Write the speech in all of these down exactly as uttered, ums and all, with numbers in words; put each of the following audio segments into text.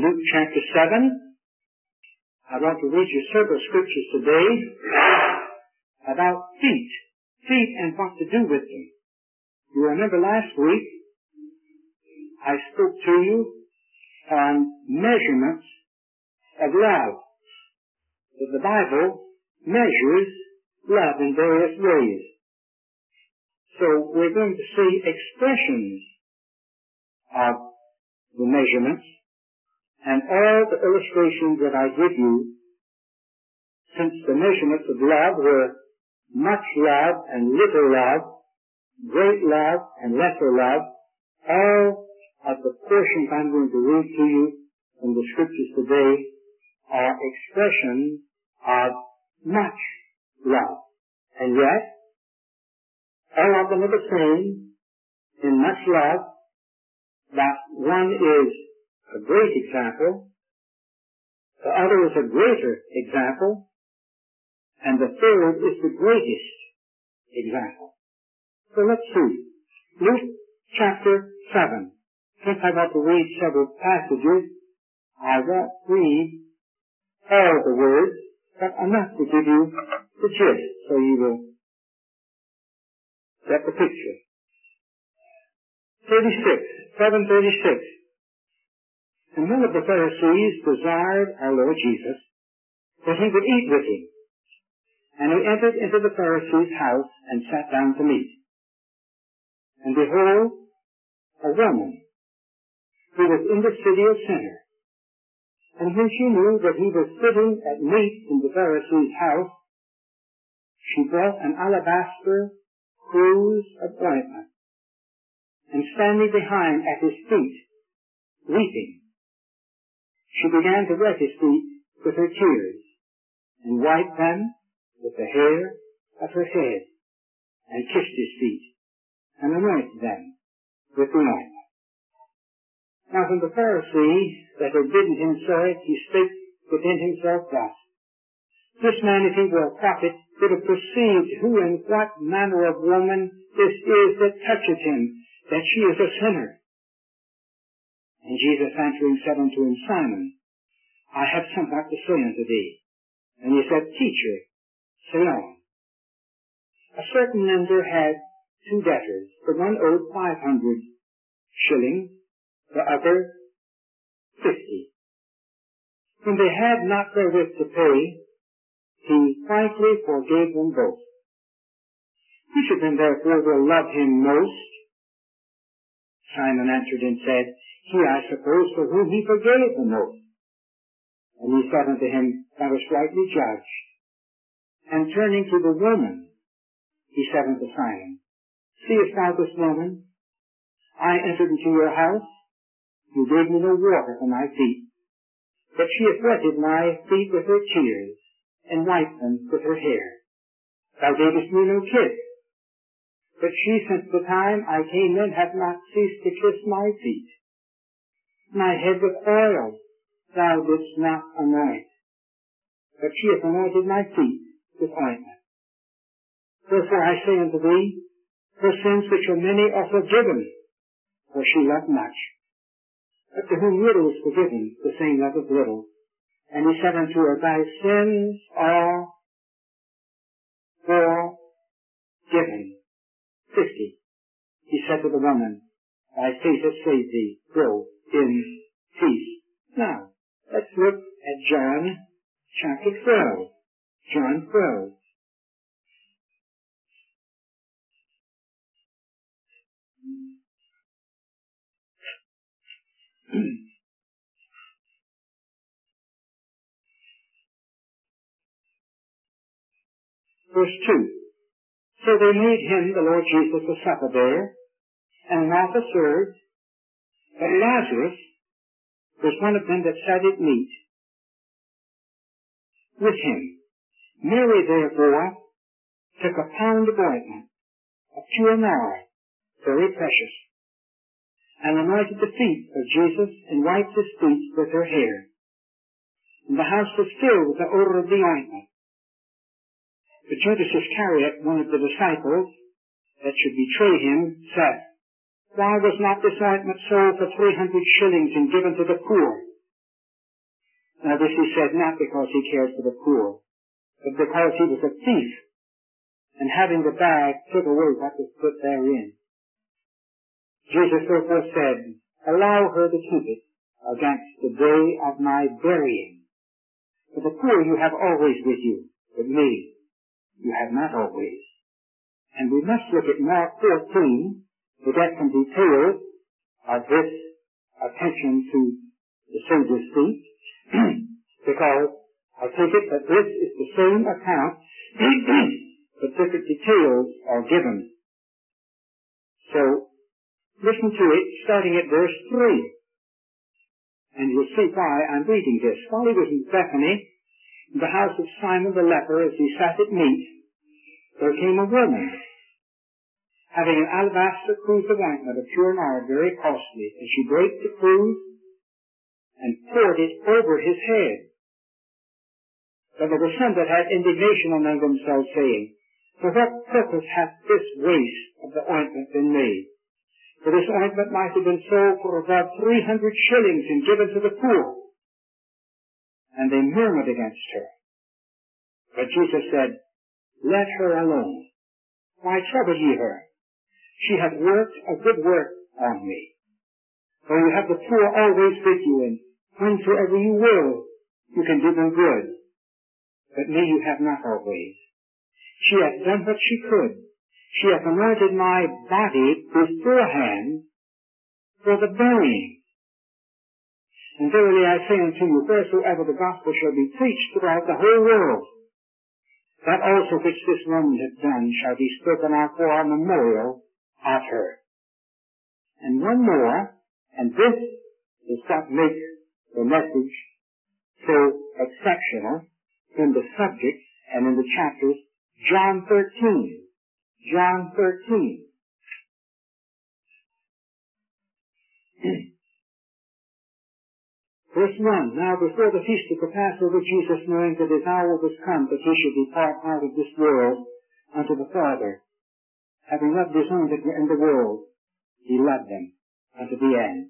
Luke chapter seven. I want to read you several scriptures today about feet. Feet and what to do with them. You remember last week I spoke to you on measurements of love. That the Bible measures love in various ways. So we're going to see expressions of the measurements, and all the illustrations that I give you, since the measurements of love were much love and little love, great love and lesser love, all of the portions I'm going to read to you from the scriptures today are expressions of much love. And yet, all of them are the same in much love, but one is a great example, the other is a greater example, and the third is the greatest example. So let's see. Luke chapter seven. Since I want to read several passages, I won't read all the words, but enough to give you the gist, so you will get the picture. thirty-six, seven thirty-six. And one of the Pharisees desired our Lord Jesus that he would eat with him. And he entered into the Pharisee's house and sat down to meat. And behold, a woman who was in the city of sinners. And when she knew that he was sitting at meat in the Pharisee's house, she brought an alabaster cruse of ointment, and standing behind at his feet, weeping, she began to wet his feet with her tears, and wiped them with the hair of her head, and kissed his feet, and anointed them with the ointment. Now when the Pharisee that had bidden him saw it, he spake within himself thus, This man, if he were a prophet, would have perceived who and what manner of woman this is that toucheth him, that she is a sinner. And Jesus answering said unto him, Simon, I have somewhat to say unto thee. And he said, Teacher, say on. A certain lender had two debtors. The one owed five hundred shillings, the other fifty. When they had not therewith to pay, he frankly forgave them both. Which of them therefore will love him most? Simon answered and said, He, I suppose, for whom he forgave the most. And he said unto him, Thou hast rightly judged. And turning to the woman, he said unto Simon, Seest thou this woman? I entered into your house. You gave me no water for my feet, but she hath wetted my feet with her tears, and wiped them with her hair. Thou gavest me no kiss, but she, since the time I came in, hath not ceased to kiss my feet. My head with oil thou didst not anoint, but she hath anointed my feet with ointment. Therefore I say unto thee, her sins which are many are forgiven, for she loved much. But to whom little is forgiven, the same loveth little. And he said unto her, Thy sins are forgiven. Fifty. He said to the woman, Thy faith hath saved thee. Go in peace. Now, let's look at John chapter twelve. John twelve. Verse two. So they made him, the Lord Jesus, a supper there, and Martha served, but Lazarus was one of them that sat at meat with him. Mary, therefore, took a pound of ointment, of pure nard, very precious, and anointed the feet of Jesus, and wiped his feet with her hair. And the house was filled with the odor of the ointment. But Judas Iscariot, one of the disciples that should betray him, said, Why was not this ointment sold for three hundred shillings and given to the poor? Now this he said not because he cared for the poor, but because he was a thief, and having the bag, took away what was put therein. Jesus therefore said, allow her to keep it against the day of my burying. For the poor you have always with you, but me you have not always. And we must look at Mark fourteen to get some details of this attention to the Savior's feet, because I take it that this is the same account, but different details are given. So, listen to it, starting at verse three. And you'll see why I'm reading this. While he was in Bethany, in the house of Simon the leper, as he sat at meat, there came a woman, having an alabaster cruse of ointment of pure nard, very costly, and she brake the cruse and poured it over his head. But there were some that had indignation among themselves, saying, for what purpose hath this waste of the ointment been made? For this ointment might have been sold for about three hundred shillings and given to the poor. And they murmured against her. But Jesus said, let her alone. Why trouble ye her? She hath worked a good work on me. For you have the poor always with you, and whensoever you will, you can do them good. But me you have not always. She hath done what she could. She hath anointed my body beforehand for the burying. And verily I say unto you, wheresoever the gospel shall be preached throughout the whole world, that also which this woman hath done shall be spoken of for a memorial of her. And one more, and this is what makes the message so exceptional in the subject and in the chapters. John thirteen. John thirteen. Verse one. Now before the feast of the Passover, Jesus, knowing that his hour was come that he should depart out of this world unto the Father, having loved his own that were in the world, he loved them unto the end.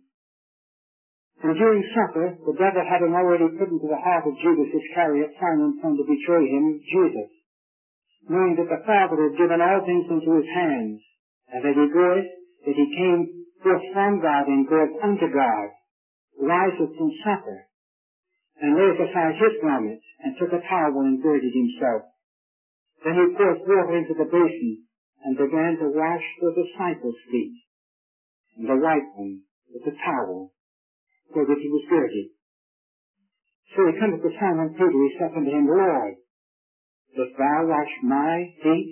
And during supper, the devil having already put into the heart of Judas Iscariot, Simon's son, to betray him, Jesus, knowing that the Father had given all things into his hands, and that he goeth, that he came forth from God and goeth unto God, riseth from supper, and layeth aside his garments, and took a towel and girded himself. Then he poured water into the basin, and began to wash the disciples' feet, and to wipe them with the towel, wherewith he was girded. So he cometh to Simon Peter, he saith unto him, Lord, dost thou wash my feet?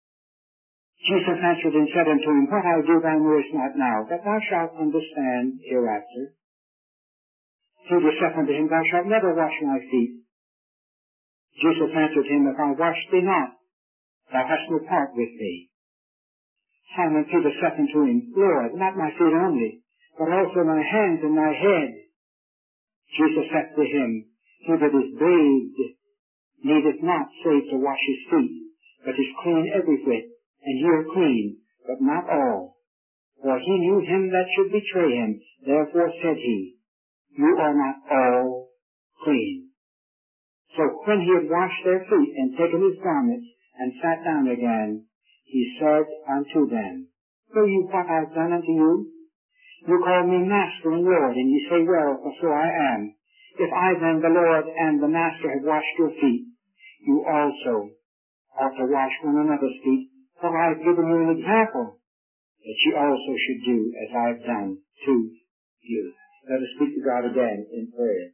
Jesus answered and said unto him, what I do thou knowest not now, but thou shalt understand hereafter. Peter saith unto him, thou shalt never wash my feet. Jesus answered him, if I wash thee not, thou hast no part with me. Simon Peter saith unto him, Lord, not my feet only, but also my hands and my head. Jesus saith to him, he that is bathed needeth not save to wash his feet, but is clean every whit, and ye are clean, but not all. For he knew him that should betray him, therefore said he, you are not all clean. So when he had washed their feet, and taken his garments, and sat down again, he said unto them, know you what I have done unto you? You call me Master and Lord, and ye say, well, for so I am. If I then, the Lord and the Master, have washed your feet, you also ought to wash one another's feet, for I have given you an example, that ye also should do as I have done to you. Let us speak to God again in prayer.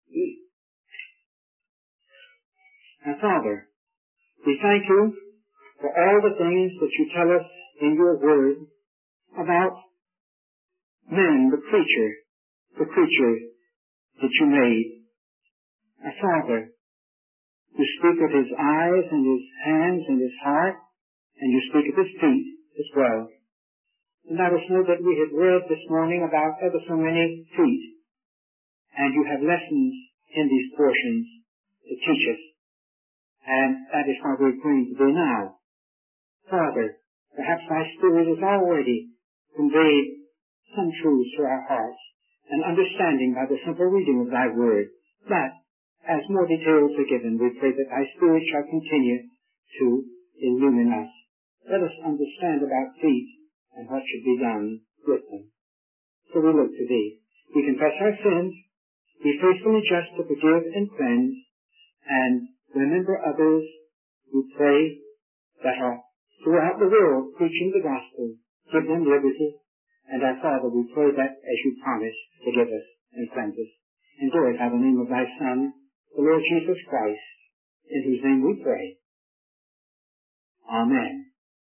Now, Father, we thank you for all the things that you tell us in your word about men, the creature, the creature that you made. Now, Father, you speak of his eyes and his hands and his heart, and you speak of his feet as well. And let us know that we have read this morning about ever so many feet, and you have lessons in these portions to teach us, and that is what we're going to do now. Father, perhaps thy Spirit has already conveyed some truths to our hearts, and understanding by the simple reading of thy word, but as more details are given, we pray that thy Spirit shall continue to illumine us. Let us understand about feet and what should be done with them. So we look to thee. We confess our sins, be faithful and just to forgive and cleanse, and remember others who pray that are throughout the world preaching the gospel. Give them liberty. And our Father, we pray that as you promise, forgive us and cleanse us. And glorify the name of thy Son, the Lord Jesus Christ, in whose name we pray. Amen.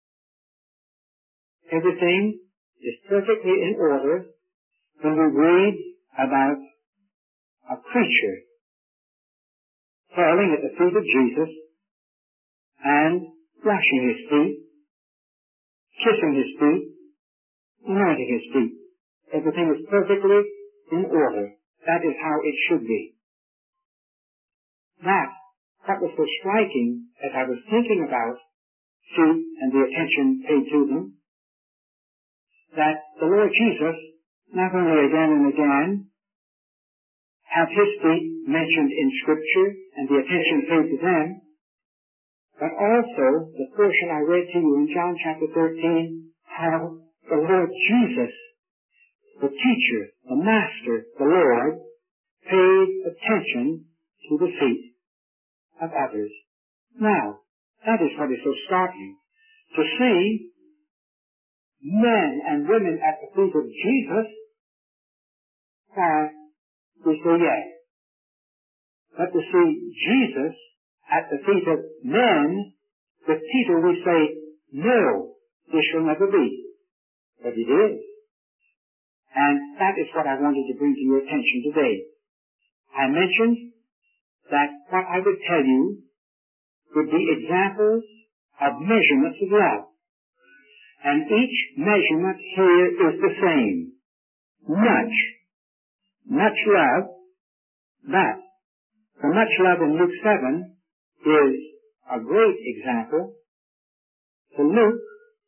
Everything is perfectly in order when we read about a preacher falling at the feet of Jesus and washing his feet, kissing his feet, anointing his feet. Everything is perfectly in order. That is how it should be. That, that was so striking as I was thinking about feet and the attention paid to them, that the Lord Jesus, not only again and again, have his feet mentioned in Scripture and the attention paid to them, but also the portion I read to you in John chapter thirteen, how the Lord Jesus, the teacher, the master, the Lord, paid attention to the feet of others. Now, that is what is so startling. To see men and women at the feet of Jesus, why, we say yes. But to see Jesus at the feet of men, with Peter we say, no, this shall never be. But it is. And that is what I wanted to bring to your attention today. I mentioned that what I would tell you would be examples of measurements of love. And each measurement here is the same. Much. Much love. But the much love in Luke seven is a great example. The Luke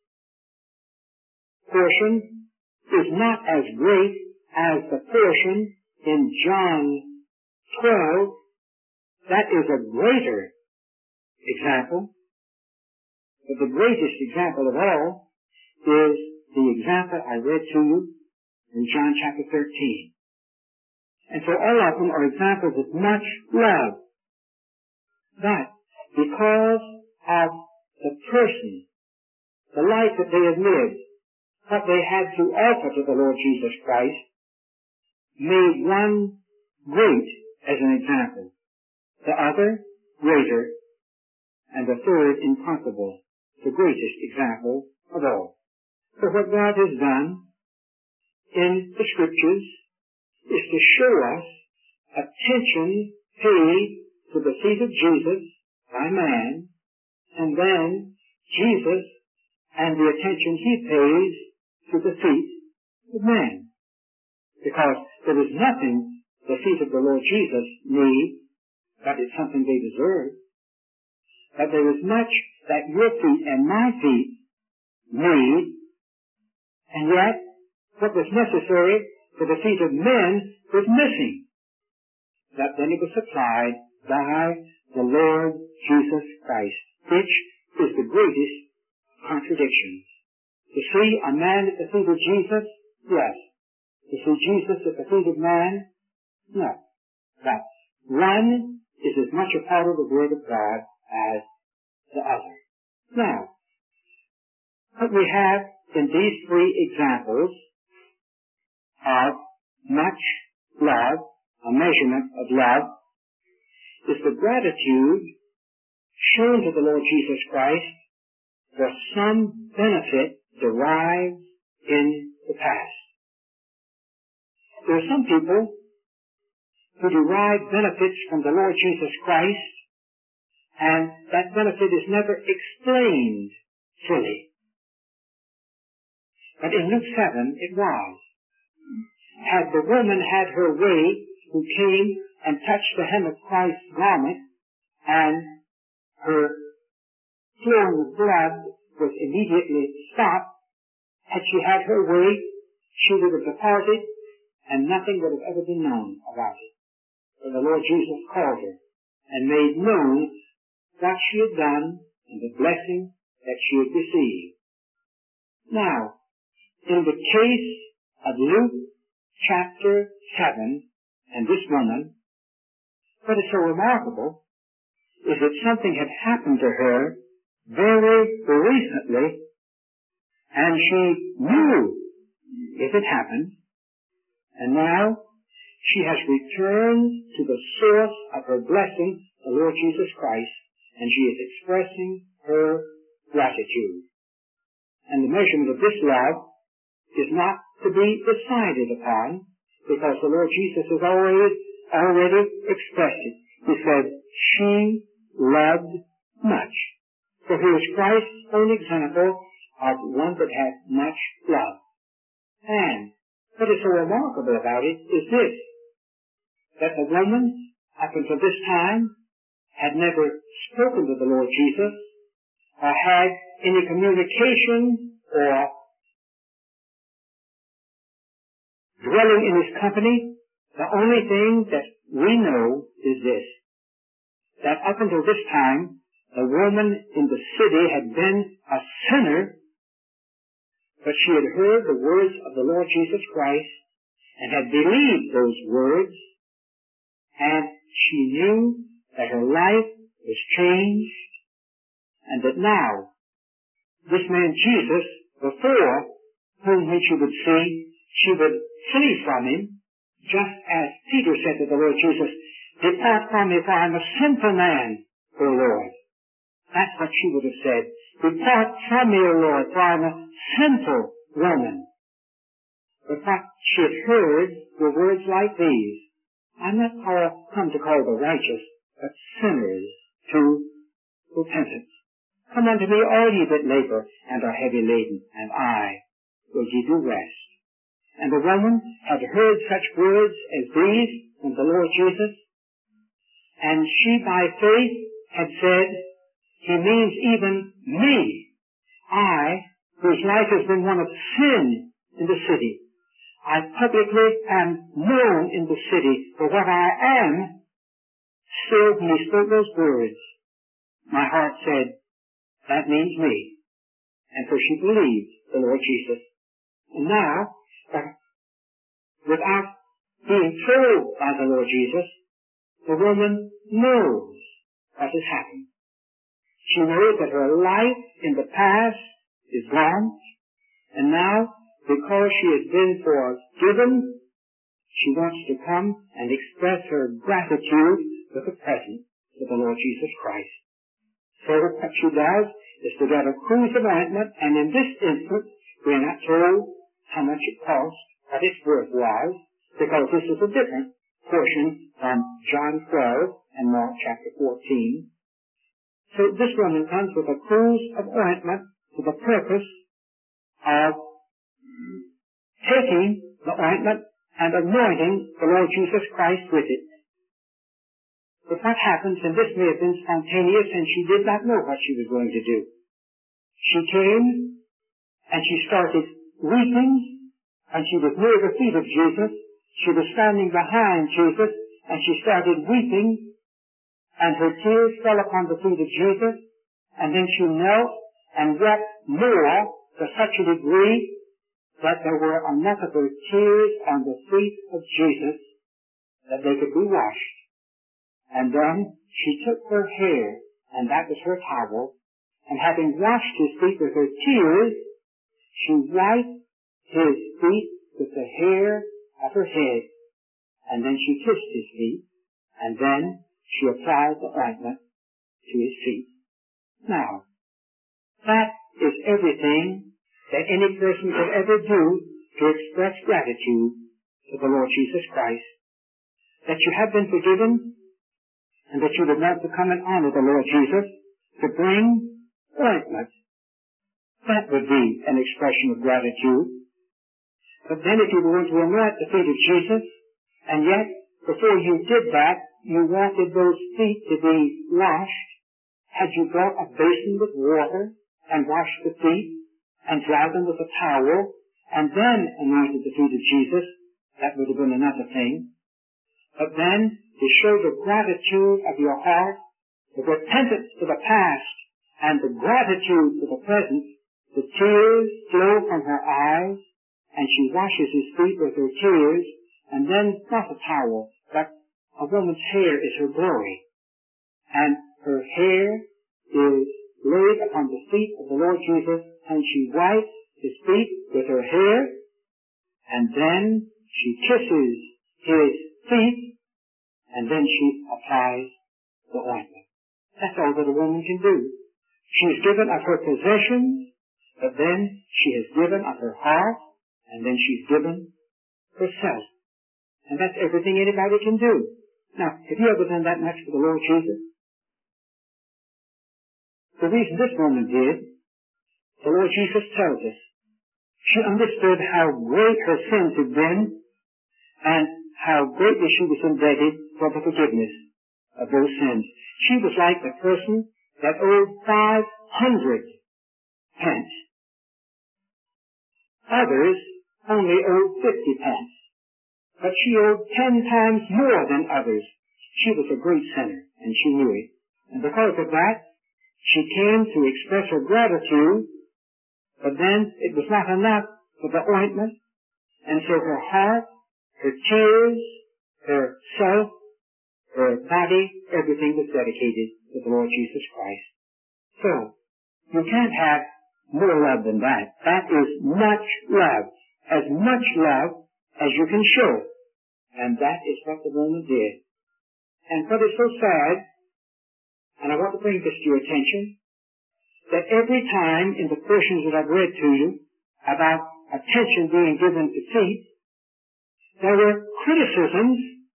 portion is not as great as the portion in John twelve. That is a greater example. But the greatest example of all is the example I read to you in John chapter thirteen. And so all of them are examples of much love. But because of the person, the life that they have lived, what they had to offer to the Lord Jesus Christ, made one great as an example, the other greater, and the third incomparable, the greatest example of all. So what God has done in the Scriptures is to show us attention paid to the feet of Jesus by man, and then Jesus and the attention he pays to the feet of man. Because there is nothing the feet of the Lord Jesus need, but it's something they deserve. But there is much that your feet and my feet need, and yet what was necessary for the feet of men was missing. That then it was supplied by the Lord Jesus Christ, which is the greatest contradiction. To see a man at the feet of Jesus, yes. To see Jesus at the feet of man, no. But one is as much a part of the Word of God as the other. Now, what we have in these three examples of much love, a measurement of love, is the gratitude shown to the Lord Jesus Christ for some benefit derived in the past. There are some people who derive benefits from the Lord Jesus Christ, and that benefit is never explained fully. But in Luke seven, it was. Had the woman had her way, who came and touched the hem of Christ's garment, and her flowing of blood was immediately stopped, had she had her way, she would have departed, and nothing would have ever been known about it. when the Lord Jesus called her and made known what she had done and the blessing that she had received. Now, in the case of Luke chapter seven and this woman, what is so remarkable is that something had happened to her very recently, and she knew it had happened, and now she has returned to the source of her blessing, the Lord Jesus Christ, and she is expressing her gratitude. And the measurement of this love is not to be decided upon, because the Lord Jesus has already, already expressed it. He said, she loved much. So here is Christ's own example of one that had much love. And what is so remarkable about it is this, that the woman, up until this time, had never spoken to the Lord Jesus, or had any communication, or dwelling in his company. The only thing that we know is this, that up until this time, the woman in the city had been a sinner, but she had heard the words of the Lord Jesus Christ and had believed those words, and she knew that her life was changed, and that now this man Jesus, before whom she would see, she would flee from him, just as Peter said to the Lord Jesus, "Depart from me, for I am a sinful man, O Lord." That's what she would have said. "Depart from me, O Lord, for I am a sinful woman." But what she had heard were words like these, "I'm not call, come to call the righteous, but sinners to repentance. Come unto me, all ye that labor and are heavy laden, and I will give you rest." And the woman had heard such words as these from the Lord Jesus, and she by faith had said, "He means even me, I, whose life has been one of sin in the city. I publicly am known in the city for what I am." Still, when he spoke those words, my heart said, "That means me." And so she believed the Lord Jesus. And now, without being told by the Lord Jesus, the woman knows what has happened. She knows that her life in the past is gone, and now, because she has been forgiven, she wants to come and express her gratitude with the present to the Lord Jesus Christ. So what she does is to get a cruse of ointment, and in this instance, we are not told how much it cost, what its worth was, because this is a different portion from John twelve and Mark chapter fourteen. So this woman comes with a cruse of ointment for the purpose of taking the ointment and anointing the Lord Jesus Christ with it. But what happens, and this may have been spontaneous, and she did not know what she was going to do. She came, and she started weeping, and she was near the feet of Jesus. She was standing behind Jesus, and she started weeping, and her tears fell upon the feet of Jesus, and then she knelt and wept more to such a degree that there were enough of her tears on the feet of Jesus that they could be washed. And then she took her hair, and that was her towel, and having washed his feet with her tears, she wiped his feet with the hair of her head, and then she kissed his feet, and then she applied the ointment to his feet. Now, that is everything that any person could ever do to express gratitude to the Lord Jesus Christ. That you have been forgiven, and that you would want to come and honor the Lord Jesus, to bring ointment. That would be an expression of gratitude. But then if you were going to anoint the feet of Jesus, and yet before you did that, you wanted those feet to be washed, had you brought a basin with water and washed the feet and dried them with a towel and then anointed the feet of Jesus, that would have been another thing. but then to show the gratitude of your heart, the repentance for the past, and the gratitude for the present, the tears flow from her eyes, and she washes his feet with her tears, and then not a towel, but a woman's hair is her glory. And her hair is laid upon the feet of the Lord Jesus, and she wipes his feet with her hair, and then she kisses his feet, and then she applies the ointment. That's all that a woman can do. She's given of her possessions, but then she has given of her heart, and then she's given herself. And that's everything anybody can do. Now, have you ever done that much for the Lord Jesus? The reason this woman did, the Lord Jesus tells us, she understood how great her sins had been, and how greatly she was indebted for the forgiveness of those sins. She was like the person that owed five hundred pence. Others only owed fifty pence. But she owed ten times more than others. She was a great sinner, and she knew it. And because of that, she came to express her gratitude, but then it was not enough for the ointment, and so her heart, her tears, her self, her body, everything was dedicated to the Lord Jesus Christ. So, you can't have more love than that. That is much love. As much love as you can show. And that is what the woman did. And what is so sad, and I want to bring this to your attention, that every time in the portions that I've read to you about attention being given to feet, there were criticisms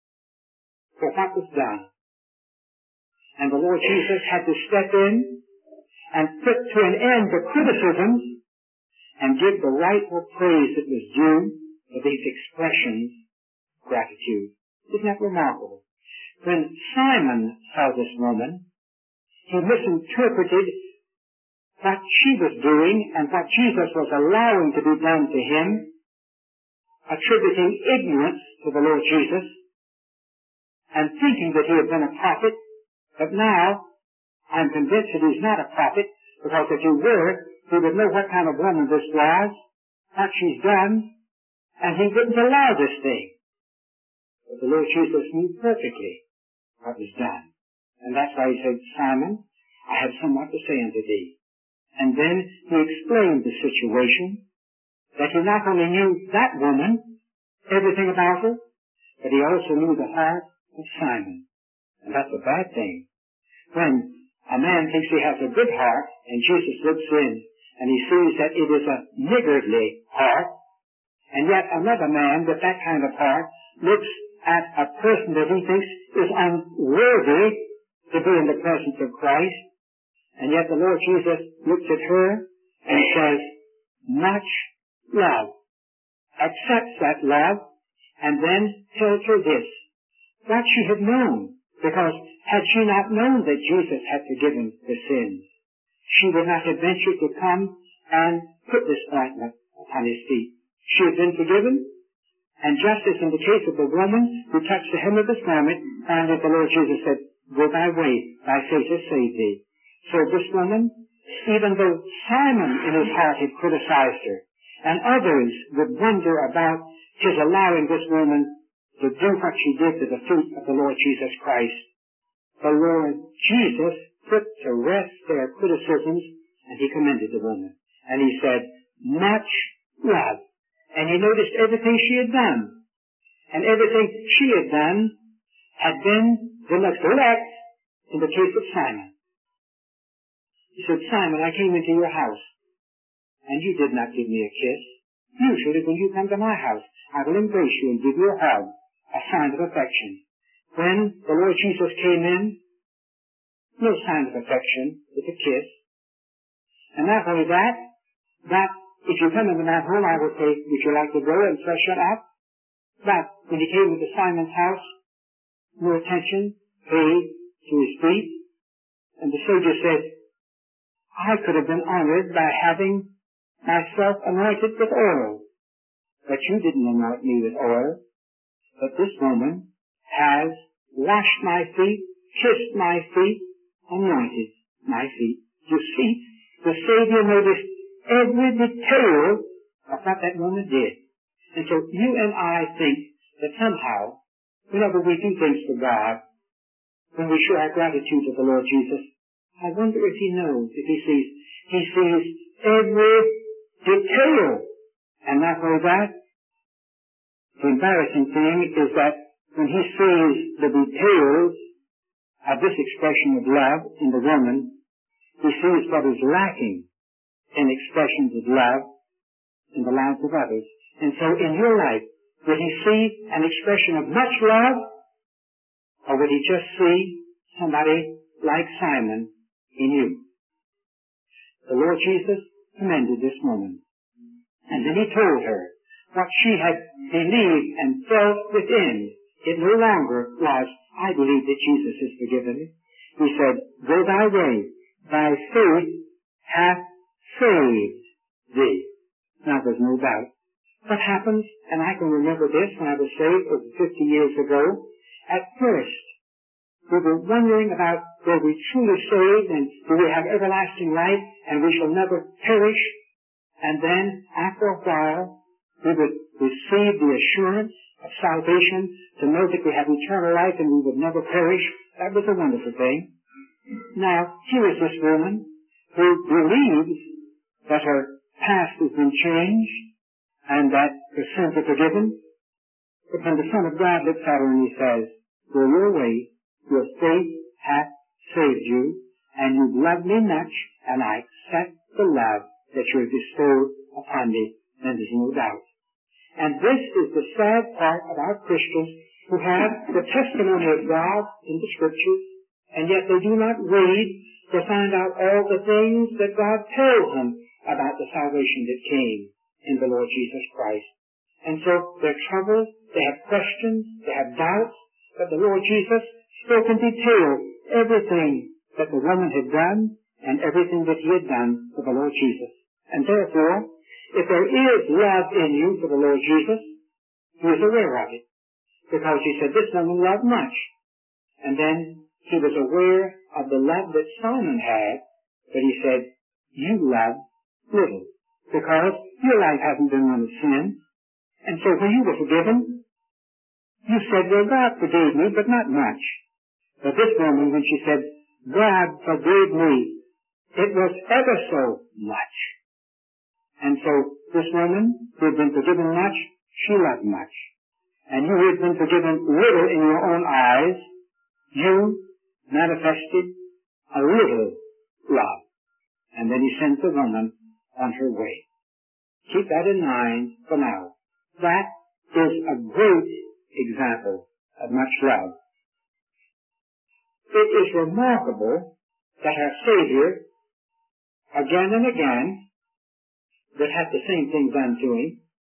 for what was done. And the Lord Jesus had to step in and put to an end the criticisms and give the rightful praise that was due for these expressions of gratitude. Isn't that remarkable? When Simon saw this woman, he misinterpreted what she was doing and what Jesus was allowing to be done to him, attributing ignorance to the Lord Jesus, and thinking that he had been a prophet. But now, I'm convinced that he's not a prophet, because if he were, he would know what kind of woman this was, what she's done, and he wouldn't allow this thing. But the Lord Jesus knew perfectly what was done. And that's why he said, Simon, I have somewhat to say unto thee. And then he explained the situation, that he not only knew that woman, everything about her, but he also knew the heart of Simon. And that's a bad thing. When a man thinks he has a good heart, and Jesus looks in, and he sees that it is a niggardly heart, and yet another man with that kind of heart looks at a person that he thinks is unworthy to be in the presence of Christ, and yet the Lord Jesus looks at her and says, much love, accepts that love, and then tells her this, what she had known, because had she not known that Jesus had forgiven her sins, she would not have ventured to come and put this ointment upon his feet. She had been forgiven, and just as in the case of the woman who touched the hem of his garment, and that the Lord Jesus said, go thy way, thy faith has saved thee. So this woman, even though Simon in his heart had criticized her, and others would wonder about his allowing this woman to do what she did to the feet of the Lord Jesus Christ, the Lord Jesus put to rest their criticisms, and he commended the woman. And he said, much love. And he noticed everything she had done. And everything she had done had been the neglect in the case of Simon. He said, Simon, I came into your house, and you did not give me a kiss. Usually when you come to my house, I will embrace you and give you a hug, a sign of affection. When the Lord Jesus came in, no sign of affection with a kiss. And not only that, that if you come into my home, I will say, would you like to go and freshen up? But when he came into Simon's house, no attention paid to his feet. And the Savior said, I could have been honored by having myself anointed with oil. But you didn't anoint me with oil. But this woman has washed my feet, kissed my feet, anointed my feet. You see, the Savior noticed every detail of what that woman did. And so you and I think that somehow, whenever we do things for God, when we show our gratitude to the Lord Jesus, I wonder if He knows, if He sees. He sees every detail. And not only that, the embarrassing thing is that when He sees the details of this expression of love in the woman, He sees what is lacking in expressions of love in the lives of others. And so in your life, would He see an expression of much love, or would He just see somebody like Simon in you? The Lord Jesus commended this woman. And then He told her what she had believed and felt within. It no longer was, I believe that Jesus is forgiven. He said, go thy way, thy faith hath saved thee. Now there's no doubt. What happens, and I can remember this when I was saved over fifty years ago, at first we were wondering about were we truly saved and do we have everlasting life and we shall never perish. And then after a while we would receive the assurance of salvation to know that we have eternal life and we would never perish. That was a wonderful thing. Now here is this woman who believes that her past has been changed and that her sins are forgiven. But when the Son of God looks at her and He says, go your way, your faith hath saved you, and you've loved me much, and I accept the love that you have bestowed upon me, then there's no doubt. And this is the sad part about Christians who have the testimony of God in the Scriptures, and yet they do not read to find out all the things that God tells them about the salvation that came in the Lord Jesus Christ. And so they're troubled, they have questions, they have doubts, but the Lord Jesus spoke in detail everything that the woman had done and everything that He had done for the Lord Jesus. And therefore, if there is love in you for the Lord Jesus, He is aware of it. Because He said, this woman loved much. And then He was aware of the love that Simon had, but He said, you love little. Because your life hasn't been one of sin. And so when you were forgiven, you said, well, God forgave me, but not much. But this woman, when she said, God forgave me, it was ever so much. And so this woman who had been forgiven much, she loved much. And you who had been forgiven little in your own eyes, you manifested a little love. And then He sent the woman on her way. Keep that in mind for now. That is a great example of much love. It is remarkable that our Savior, again and again, would have the same thing done to Him.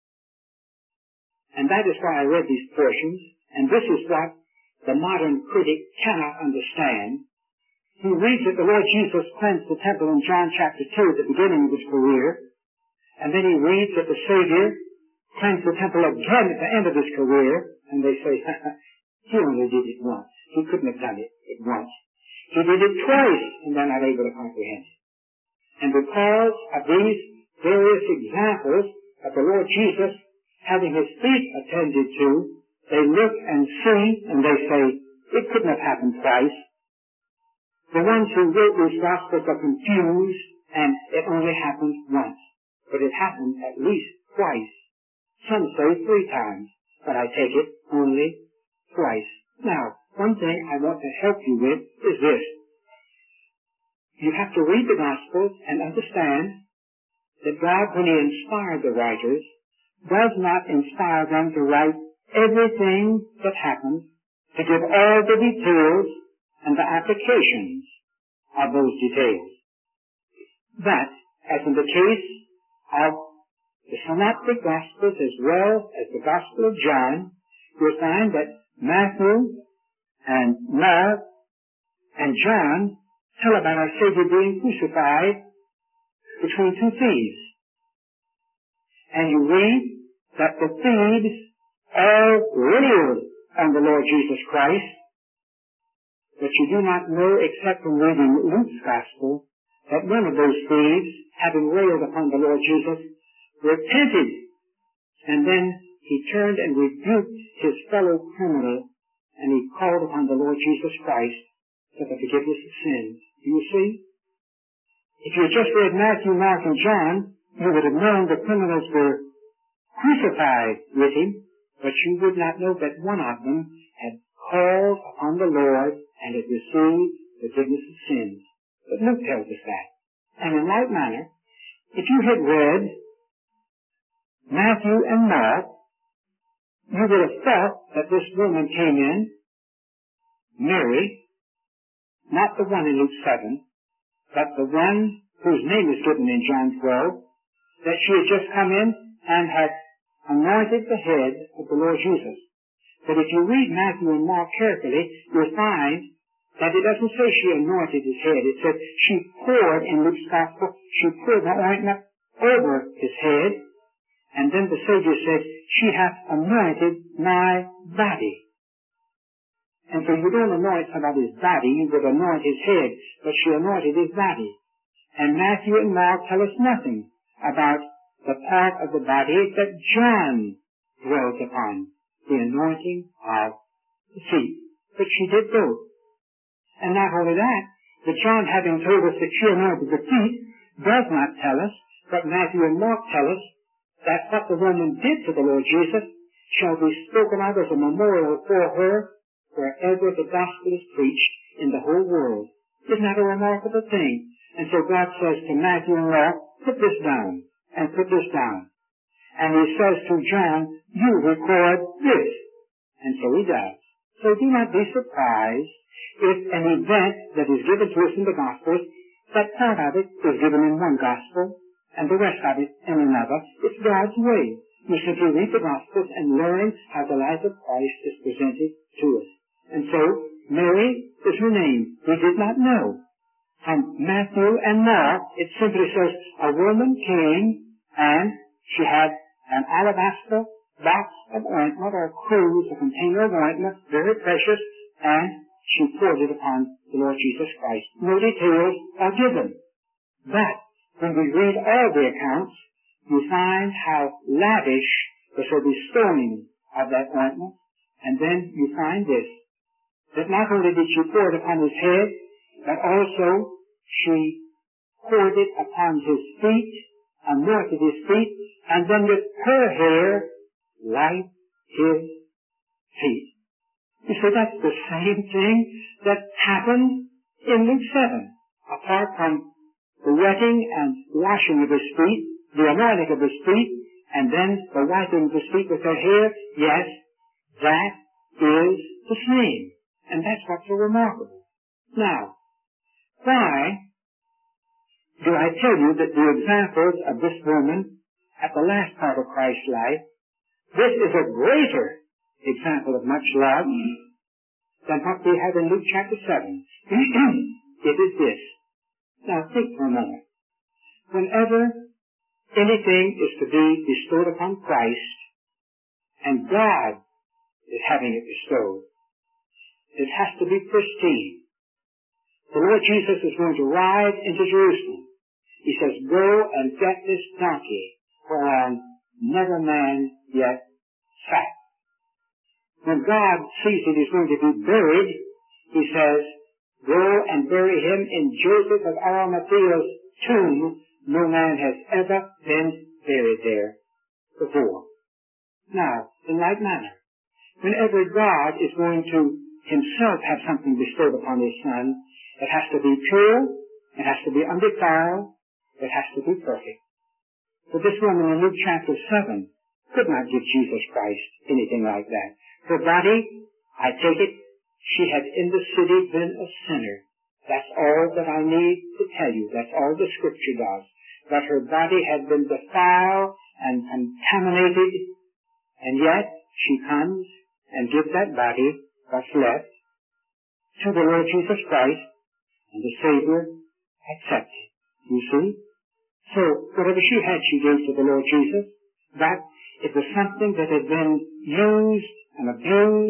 And that is why I read these portions, and this is what the modern critic cannot understand. He reads that the Lord Jesus cleansed the temple in John chapter two at the beginning of His career, and then he reads that the Savior cleansed the temple again at the end of His career, and they say, He only did it once. He couldn't have done it at once. He did it twice, and they're not able to comprehend it. And because of these various examples of the Lord Jesus having His feet attended to, they look and see, and they say, it couldn't have happened twice. The ones who wrote these Gospels are confused, and it only happened once. But it happened at least twice. Some say three times, but I take it only twice. Now, one thing I want to help you with is this. You have to read the Gospels and understand that God, when He inspired the writers, does not inspire them to write everything that happens, to give all the details and the applications of those details. But, as in the case of the Synoptic Gospels as well as the Gospel of John, you'll find that Matthew and Mark and John tell about our Savior being crucified between two thieves. And you read that the thieves all railed on the Lord Jesus Christ, but you do not know, except from reading Luke's Gospel, that one of those thieves, having railed upon the Lord Jesus, repented, and then he turned and rebuked his fellow criminal, and he called upon the Lord Jesus Christ for the forgiveness of sins. Do you see? If you had just read Matthew, Mark, and John, you would have known the criminals were crucified with him, but you would not know that one of them had called upon the Lord and had received forgiveness of sins. But Luke tells us that. And in like manner, if you had read Matthew and Mark, you would have thought that this woman came in, Mary, not the one in Luke seven, but the one whose name is given in John twelve, that she had just come in and had anointed the head of the Lord Jesus. But if you read Matthew and Mark carefully, you'll find that it doesn't say she anointed his head. It says she poured, in Luke's Gospel, she poured the ointment over his head, and then the Savior says, she hath anointed my body. And so you don't anoint somebody's body, you would anoint his head, but she anointed his body. And Matthew and Mark tell us nothing about the part of the body that John dwelt upon, the anointing of the feet. But she did both. And not only that, but John, having told us that she anointed the feet, does not tell us, but Matthew and Mark tell us, that what the woman did to the Lord Jesus shall be spoken of as a memorial for her wherever the gospel is preached in the whole world. Isn't that a remarkable thing? And so God says to Matthew and Mark, put this down, and put this down. And he says to John, you record this. And so he does. So do not be surprised if an event that is given to us in the Gospels, that part of it is given in one Gospel, and the rest of it in another. It's God's way. You simply read the Gospels and learn how the life of Christ is presented to us. And so, Mary is her name. We did not know. From Matthew and Mark, it simply says, a woman came and she had an alabaster box of ointment, or cruse, a container of ointment, very precious, and she poured it upon the Lord Jesus Christ. No details are given. But when we read all the accounts, you find how lavish was her bestowing of that ointment. And then you find this, that not only did she pour it upon his head, but also she poured it upon his feet, anointed his feet, and then with her hair wiped his feet. You see, that's the same thing that happened in Luke seven. Apart from the wetting and washing of his feet, the anointing of his feet, and then the wiping of his feet with her hair, yes, that is the same. And that's what's so remarkable. Now, why do I tell you that the examples of this woman at the last part of Christ's life, this is a greater example of much love than what we have in Luke chapter seven. It is this. Now think for a moment. Whenever anything is to be bestowed upon Christ, and God is having it bestowed, it has to be pristine. The Lord Jesus is going to ride into Jerusalem. He says, go and get this donkey whereon never man yet sat. When God sees that he's going to be buried, he says, go and bury him in Joseph of Arimathea's tomb. No man has ever been buried there before. Now, in like manner, whenever God is going to himself have something bestowed upon his Son, it has to be pure, it has to be undefiled, it has to be perfect. So this woman in Luke chapter seven could not give Jesus Christ anything like that. Her body, I take it, she had in the city been a sinner. That's all that I need to tell you. That's all the Scripture does. That her body had been defiled and contaminated, and yet she comes and gives that body, what's left, to the Lord Jesus Christ, and the Savior accepts it. You see? So, whatever she had, she gave to the Lord Jesus, but it was something that had been used and abused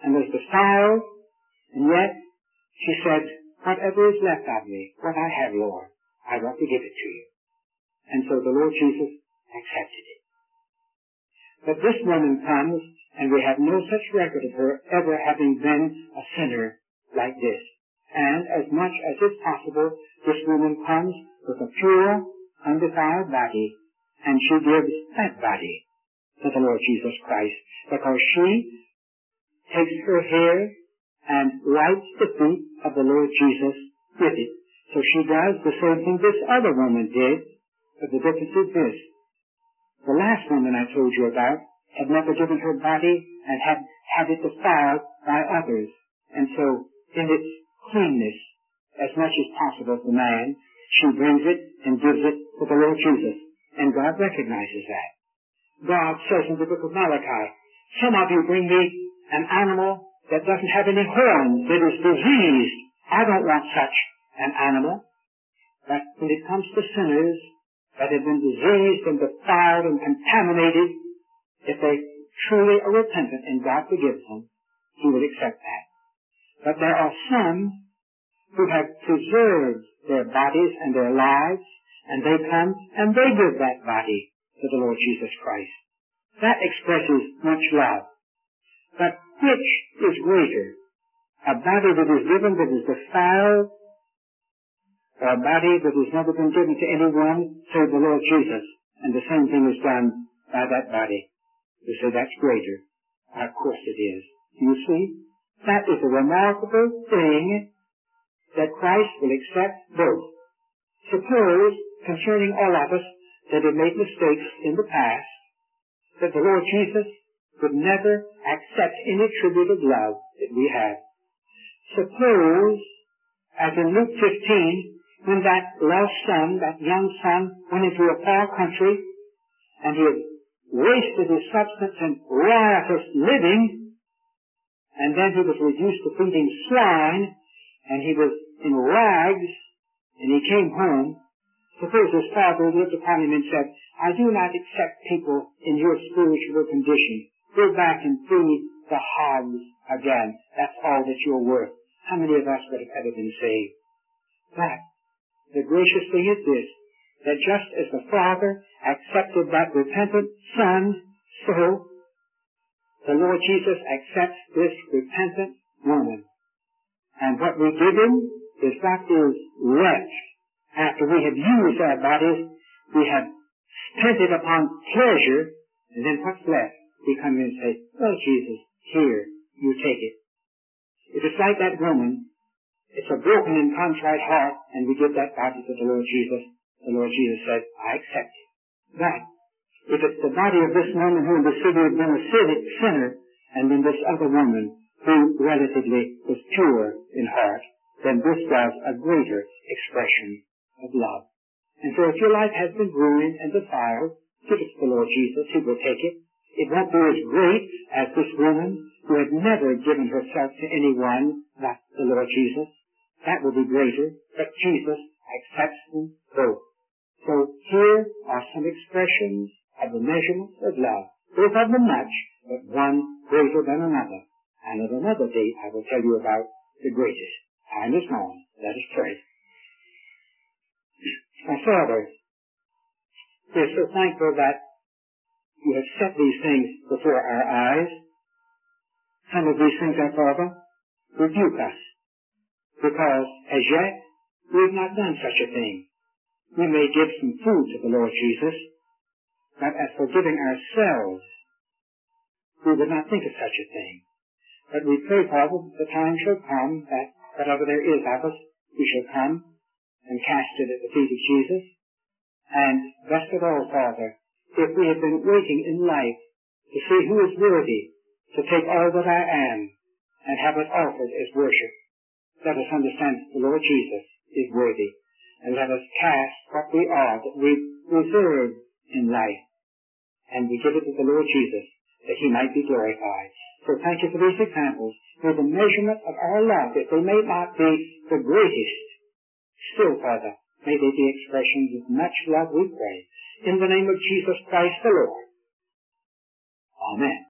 and was defiled, and yet she said, whatever is left of me, what I have, Lord, I want to give it to you. And so the Lord Jesus accepted it. But this woman comes, and we have no such record of her ever having been a sinner like this. And as much as is possible, this woman comes with a pure, undefiled body, and she gives that body to the Lord Jesus Christ, because she takes her hair and wipes the feet of the Lord Jesus with it. So she does the same thing this other woman did, but the difference is this. The last woman I told you about had never given her body and had had it defiled by others. And so, in its cleanness, as much as possible for man, she brings it and gives it to the Lord Jesus. And God recognizes that. God says in the book of Malachi, some of you bring me an animal that doesn't have any horns, that is diseased. I don't want such an animal. But when it comes to sinners that have been diseased and defiled and contaminated, if they truly are repentant and God forgives them, He will accept that. But there are some who have preserved their bodies and their lives, and they come and they give that body to the Lord Jesus Christ. That expresses much love. But which is greater? A body that is given that is defiled, or a body that has never been given to anyone save the Lord Jesus, and the same thing is done by that body? You say that's greater. Of course it is. You see, that is a remarkable thing that Christ will accept both. Suppose, concerning all of us that have made mistakes in the past, that the Lord Jesus would never accept any tribute of love that we have. Suppose, as in Luke fifteen, when that lost son, that young son, went into a far country, and he had wasted his substance in riotous living, and then he was reduced to feeding swine, and he was in rags, and he came home. Suppose his father looked upon him and said, I do not accept people in your spiritual condition. Go back and feed the hogs again. That's all that you're worth. How many of us would have ever been saved? But the gracious thing is this, that just as the Father accepted that repentant son, so the Lord Jesus accepts this repentant woman. And what we give him is what is left. After we have used our bodies, we have spent it upon pleasure, and then what's left? We come in and say, well, Jesus, here, you take it. If it's like that woman, it's a broken and contrite heart, and we give that body to the Lord Jesus. The Lord Jesus said, I accept it. But if it's the body of this woman who in the city had been a sinner, and then this other woman who relatively was pure in heart, then this was a greater expression of love. And so if your life has been ruined and defiled, give it to the Lord Jesus. He will take it. It won't be as great as this woman who had never given herself to anyone but the Lord Jesus. That will be greater, but Jesus accepts them both. So here are some expressions of the measurements of love. Both of them much, but one greater than another. And at another date I will tell you about the greatest. Time is gone. Let us pray. Our Father, we are so thankful that you have set these things before our eyes. Some of these things, our Father, rebuke us, because as yet we have not done such a thing. We may give some food to the Lord Jesus, but as for giving ourselves, we would not think of such a thing. But we pray, Father, that the time shall come that whatever there is of us, we shall come and cast it at the feet of Jesus. And best of all, Father, if we have been waiting in life to see who is worthy to take all that I am and have it offered as worship, let us understand that the Lord Jesus is worthy, and let us cast what we are that we reserve in life, and we give it to the Lord Jesus that he might be glorified. So thank you for these examples. For the measurement of our love, if they may not be the greatest, still, Father, may they be expressions of much love, we pray. In the name of Jesus Christ the Lord. Amen.